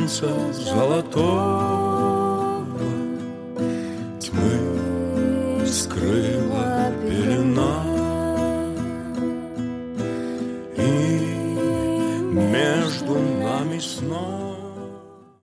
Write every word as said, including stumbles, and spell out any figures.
солнца золотого тьмы скрыла пелена, и между нами снова